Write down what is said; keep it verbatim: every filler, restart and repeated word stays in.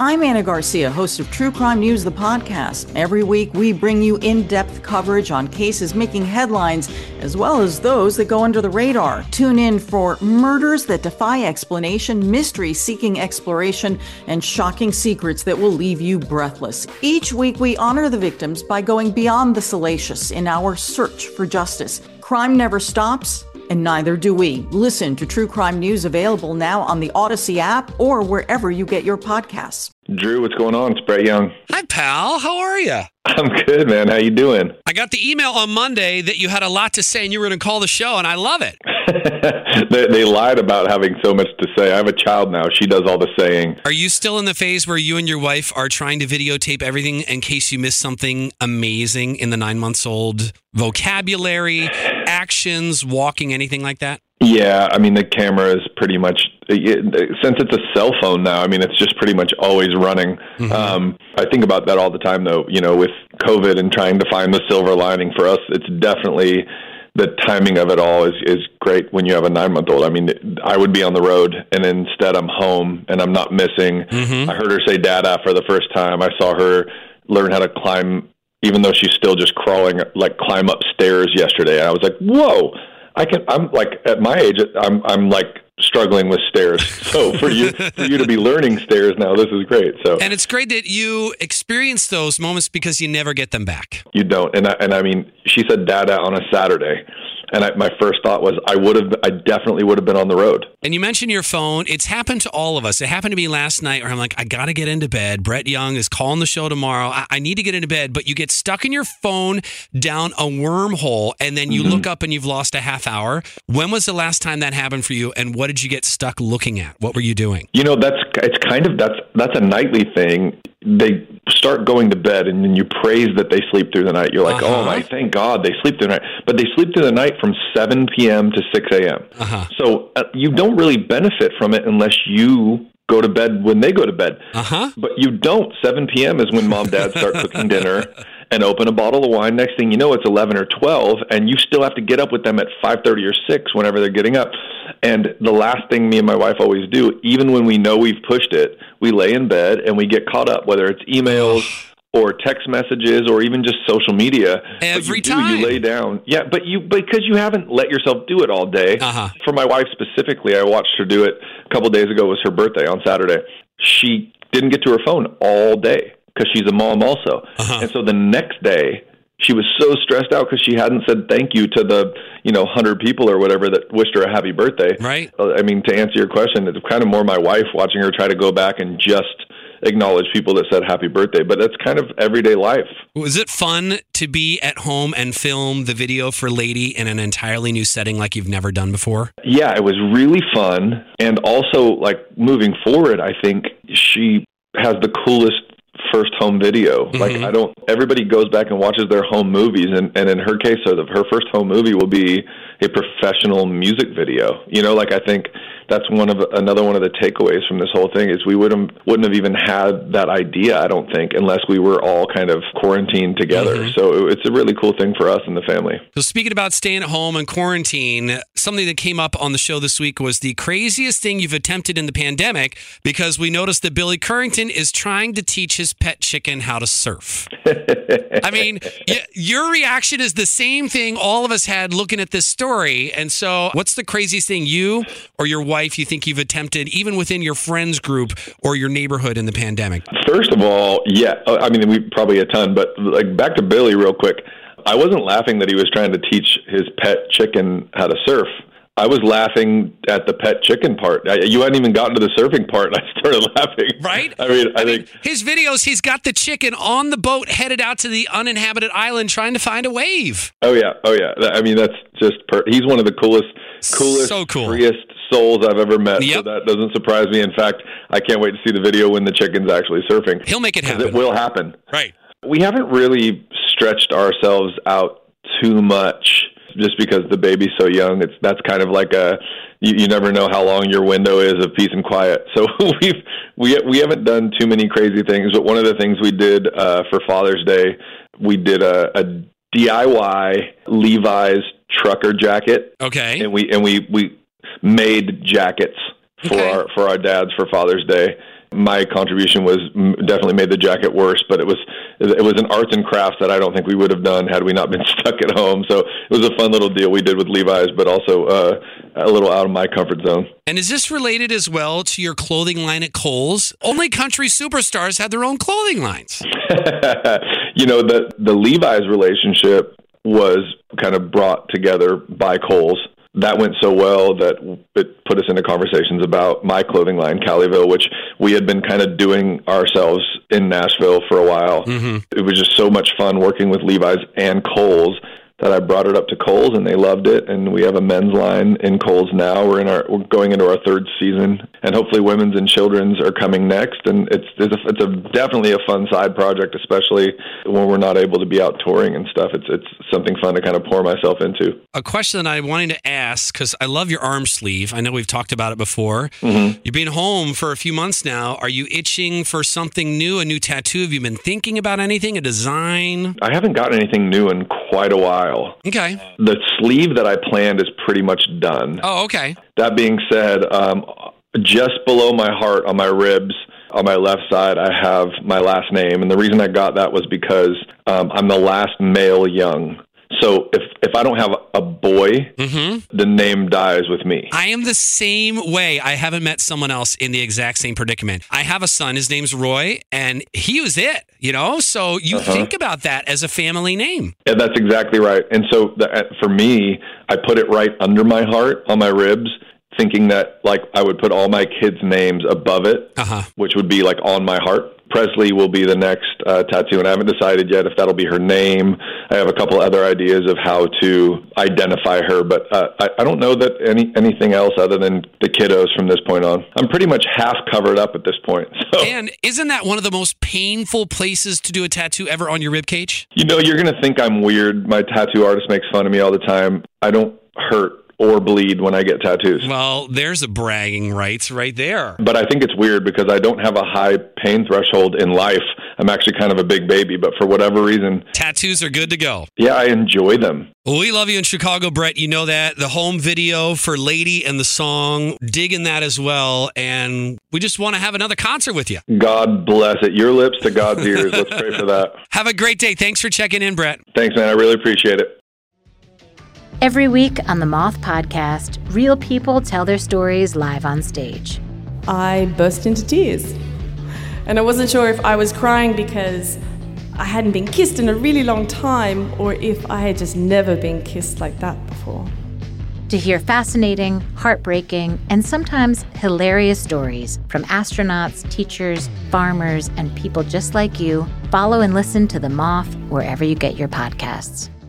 I'm Anna Garcia, host of True Crime News, the podcast. Every week, we bring you in-depth coverage on cases making headlines, as well as those that go under the radar. Tune in for murders that defy explanation, mystery seeking exploration, and shocking secrets that will leave you breathless. Each week, we honor the victims by going beyond the salacious in our search for justice. Crime never stops, and neither do we. Listen to True Crime News, available now on the Odyssey app or wherever you get your podcasts. Drew, what's going on? It's Brett Young. Hi, pal. How are you? I'm good, man. How you doing? I got the email on Monday that you had a lot to say and you were going to call the show, and I love it. they, they lied about having so much to say. I have a child now. She does all the saying. Are you still in the phase where you and your wife are trying to videotape everything in case you miss something amazing in the nine months old vocabulary, actions, walking, anything like that? Yeah, I mean, the camera is pretty much, since it's a cell phone now, I mean, it's just pretty much always running. Mm-hmm. Um, I think about that all the time, though, you know, with COVID and trying to find the silver lining. For us, it's definitely the timing of it all is, is great when you have a nine-month-old. I mean, I would be on the road, and instead I'm home, and I'm not missing. Mm-hmm. I heard her say Dada for the first time. I saw her learn how to climb, even though she's still just crawling, like climb up stairs yesterday. And I was like, whoa. I can. I'm like at my age. I'm. I'm like struggling with stairs. So for you, for you to be learning stairs now, this is great. So and it's great that you experience those moments because you never get them back. You don't. And I, and I mean, she said "Dada" on a Saturday, and I, my first thought was I would have. I definitely would have been on the road. And you mentioned your phone. It's happened to all of us. It happened to me last night where I'm like, I got to get into bed. Brett Young is calling the show tomorrow. I, I need to get into bed. But you get stuck in your phone down a wormhole, and then you mm-hmm. look up and you've lost a half hour. When was the last time that happened for you, and what did you get stuck looking at? What were you doing? You know, that's it's kind of that's that's a nightly thing. They start going to bed, and then you praise that they sleep through the night. You're like, uh-huh. oh my, thank God they sleep through the night. But they sleep through the night from seven p.m. to six a.m. Uh-huh. So uh, you don't really benefit from it unless you go to bed when they go to bed. Uh-huh. But you don't. seven p.m. is when mom, dad start cooking dinner and open a bottle of wine. Next thing you know, it's eleven or twelve, and you still have to get up with them at five thirty or six whenever they're getting up. And the last thing me and my wife always do, even when we know we've pushed it, we lay in bed and we get caught up, whether it's emails or text messages or even just social media. Every you do, time. You lay down. Yeah, but you because you haven't let yourself do it all day. Uh-huh. For my wife specifically, I watched her do it a couple of days ago. It was her birthday on Saturday. She didn't get to her phone all day because she's a mom also. Uh-huh. And so the next day, she was so stressed out because she hadn't said thank you to the, you know, hundred people or whatever that wished her a happy birthday. Right. I mean, to answer your question, it's kind of more my wife watching her try to go back and just acknowledge people that said happy birthday, but that's kind of everyday life. Was it fun to be at home and film the video for Lady in an entirely new setting like you've never done before? Yeah, it was really fun. And also, like, moving forward, I think she has the coolest first home video. Mm-hmm. Like, I don't, everybody goes back and watches their home movies, and, and in her case, so the, her first home movie will be a professional music video. You know, like, I think that's one of another one of the takeaways from this whole thing is we wouldn't wouldn't have even had that idea, I don't think, unless we were all kind of quarantined together. Mm-hmm. So it's a really cool thing for us and the family. So speaking about staying at home and quarantine, something that came up on the show this week was the craziest thing you've attempted in the pandemic, because we noticed that Billy Currington is trying to teach his pet chicken how to surf. I mean, y- your reaction is the same thing all of us had looking at this story. And so what's the craziest thing you or your wife you think you've attempted, even within your friends group or your neighborhood in the pandemic? First of all, yeah, I mean, we probably a ton, but like back to Billy real quick. I wasn't laughing that he was trying to teach his pet chicken how to surf. I was laughing at the pet chicken part. I, you hadn't even gotten to the surfing part, and I started laughing. Right? I mean, I, I think mean, his videos, he's got the chicken on the boat headed out to the uninhabited island trying to find a wave. Oh, yeah. Oh, yeah. I mean, that's just, per- he's one of the coolest, coolest, so cool. freest souls I've ever met. Yep. So that doesn't surprise me. In fact, I can't wait to see the video when the chicken's actually surfing. He'll make it happen. It will happen. Right. We haven't really stretched ourselves out too much just because the baby's so young. It's that's kind of like a you, you never know how long your window is of peace and quiet. So we've we we haven't done too many crazy things. But one of the things we did uh, for Father's Day, we did a, a D I Y Levi's trucker jacket. Okay. And we and we we made jackets for okay. our for our dads for Father's Day. My contribution was definitely made the jacket worse, but it was it was an arts and crafts that I don't think we would have done had we not been stuck at home. So it was a fun little deal we did with Levi's, but also uh, a little out of my comfort zone. And is this related as well to your clothing line at Kohl's? Only country superstars had their own clothing lines. You know, the the Levi's relationship was kind of brought together by Kohl's. That went so well that it put us into conversations about my clothing line, Caliville, which we had been kind of doing ourselves in Nashville for a while. Mm-hmm. It was just so much fun working with Levi's and Kohl's that I brought it up to Kohl's, and they loved it. And we have a men's line in Kohl's now. We're in our we're going into our third season, and hopefully women's and children's are coming next. And it's it's, a, it's a definitely a fun side project, especially when we're not able to be out touring and stuff. It's it's something fun to kind of pour myself into. A question that I wanted to ask, because I love your arm sleeve. I know we've talked about it before. Mm-hmm. You've been home for a few months now. Are you itching for something new, a new tattoo? Have you been thinking about anything, a design? I haven't gotten anything new in quite a while. Okay. The sleeve that I planned is pretty much done. Oh, okay. That being said, um, just below my heart on my ribs, on my left side, I have my last name. And the reason I got that was because um, I'm the last male Young. So if, if I don't have a boy, mm-hmm. the name dies with me. I am the same way. I haven't met someone else in the exact same predicament. I have a son. His name's Roy, and he was it, you know? So you uh-huh. think about that as a family name. Yeah, that's exactly right. And so the, for me, I put it right under my heart on my ribs, thinking that like I would put all my kids' names above it, uh-huh. which would be like on my heart. Presley will be the next uh, tattoo, and I haven't decided yet if that'll be her name. I have a couple other ideas of how to identify her, but uh, I, I don't know that any anything else other than the kiddos from this point on. I'm pretty much half covered up at this point. So. And isn't that one of the most painful places to do a tattoo ever on your ribcage? You know, you're going to think I'm weird. My tattoo artist makes fun of me all the time. I don't hurt or bleed when I get tattoos. Well, there's a bragging rights right there. But I think it's weird because I don't have a high pain threshold in life. I'm actually kind of a big baby, but for whatever reason... tattoos are good to go. Yeah, I enjoy them. Well, we love you in Chicago, Brett. You know that. The home video for Lady and the song, digging that as well. And we just want to have another concert with you. God bless it. Your lips to God's ears. Let's pray for that. Have a great day. Thanks for checking in, Brett. Thanks, man. I really appreciate it. Every week on the Moth Podcast, real people tell their stories live on stage. I burst into tears. And I wasn't sure if I was crying because I hadn't been kissed in a really long time or if I had just never been kissed like that before. To hear fascinating, heartbreaking, and sometimes hilarious stories from astronauts, teachers, farmers, and people just like you, follow and listen to The Moth wherever you get your podcasts.